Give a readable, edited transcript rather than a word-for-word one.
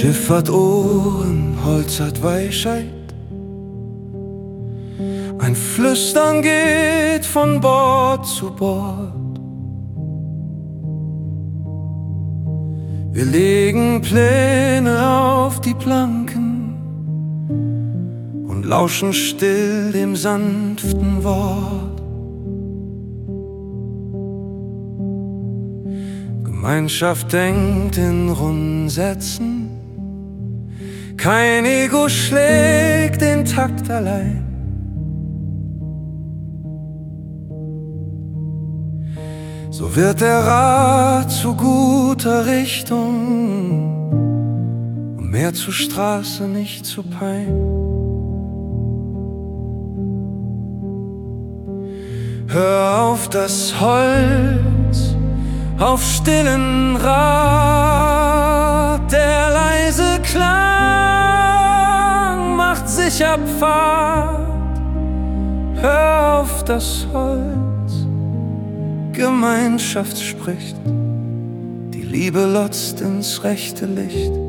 Schiff hat Ohren, Holz hat Weisheit. Ein Flüstern geht von Bord zu Bord. Wir legen Pläne auf die Planken und lauschen still dem sanften Wort. Gemeinschaft denkt in runden Sätzen, kein Ego schlägt den Takt allein. So wird der Rat zu guter Richtung und mehr zur Straße, nicht zu Pein. Hör auf das Holz, auf stillen Rat, der leise Klang macht sicher Pfad. Hör auf das Holz, Gemeinschaft spricht, die Liebe lotzt ins rechte Licht.